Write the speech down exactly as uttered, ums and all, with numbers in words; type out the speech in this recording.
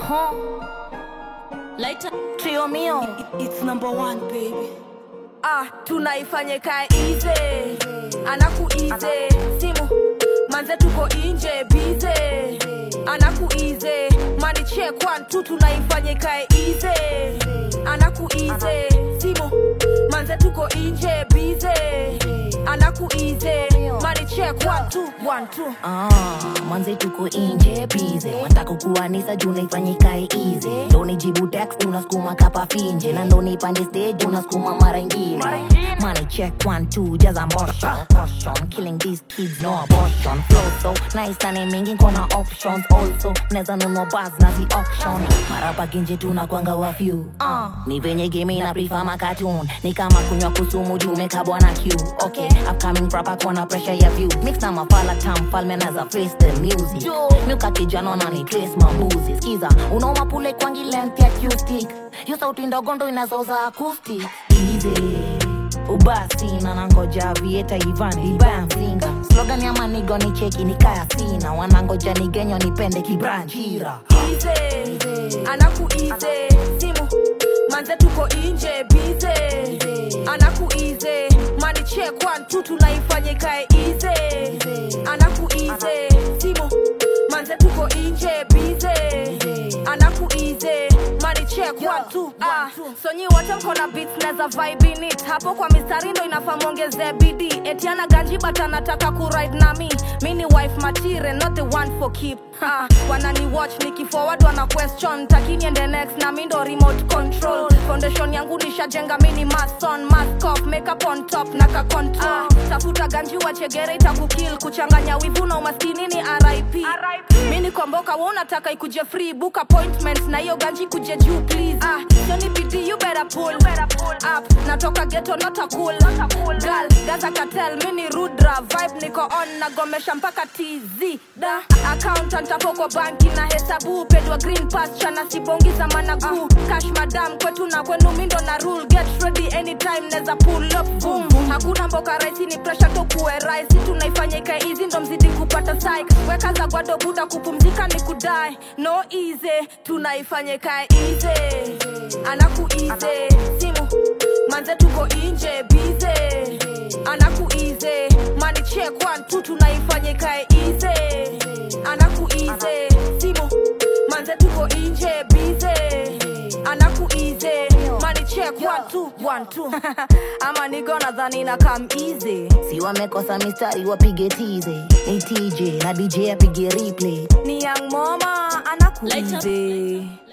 Huh? Later, trio mio. It's number one, baby. Ah, tunaifanye kae easy. Anaku easy. Simu, manze tuko inje busy. Anaku easy. Money check one, two, tunaifanye kae easy. Anaku easy. Simu, manze tuko inje busy. Anaku easy. Money check one, two, one, two. Ah, manze tuko inje busy. Wataka kuanisa juna ifanye kae easy. Doni jibu text unaskuma kapa finje. Na doni pande stage unaskuma mara ingine. Money check one, two, jaza motion. Caution, killing these kids, no abortion. Flow so nice na mingi kona options. Also, neza nunua buzz na zi auction. Marapa ginje tunakwanga wa few. Uh, ni venye game na prefer ma cartoon. Ni kama kunywa kusumu jume kabwana Q. Okay, upcoming proper kona pressure ya view. Mix na mafala tam falme na za freestyle music. Milka kijana na ni trace mambuzi. Skiza, unaoma pule kwangi length ya acoustic. Yo sauti ndogo ndo inazoza acoustic. Easy. Ubasi na nangoja vieta Ivan Iban Singa. Slogan ya manigo ni cheki ni kaya sina. Wanangoja ni genyo ni pende kibranjira. Easy, anaku easy. Simu, manze tuko inje busy. Anaku easy. Money check one, two, tunaifanye kae easy. Anaku easy. Simu, manze tuko inje busy. Anaku easy. Money check one, two, ah. So nyi wote mko na beats neza vibe in it. Hapo kwa mistari ndo inafaa muongeze bidii. Etiana ganji but anataka ku ride na mi. Mi ni wife material, not the one for keep. Ah, wanani watch niki forward wana question. Takini ende next na mi ndo remote control. Foundation yangu nishajenga mi ni mason. Mask off, makeup on top na ka control. Ah, tafuta ganji wachegere itakukill. Kuchanganya wivu na umaskini ni R I P. Mi ni komboka wa unataka ikuje free. Book appointments na iyo ganji kuje juu please. Ah, so ni bidi you better pull, you better pull up. Natoka ghetto not a cool, not a cool girl. Gaza Cartel mini Rudra vibe niko on na gomesha mpaka T Z. Da accountant hapo kwa banki na hesabu pedwa green pass chana sibongi za managu. Uh, cash madam kwetu na kwenu mindo na rule. Get ready anytime neza pull up boom. Hakuna mboka raisi ni pressure to kuwe raisi. Tunaifanya ika easy ndo mzidi kupata psych. Weka za gwado buda kupumzika ni kudai. No easy, tunaifanya ika easy. Anaku easy. Simu, manze tuko inje busy. Anaku easy. Money check one, two, tunaifanya ika easy. Anaku easy. Simu, manze tuko inje busy. Anaku easy. Money check one, two, one, two. Ama nigo nadhani na come easy. Si wamekosa mistari wapige tize. Ni T J na D J apige replay. Ni young mama anaku easy.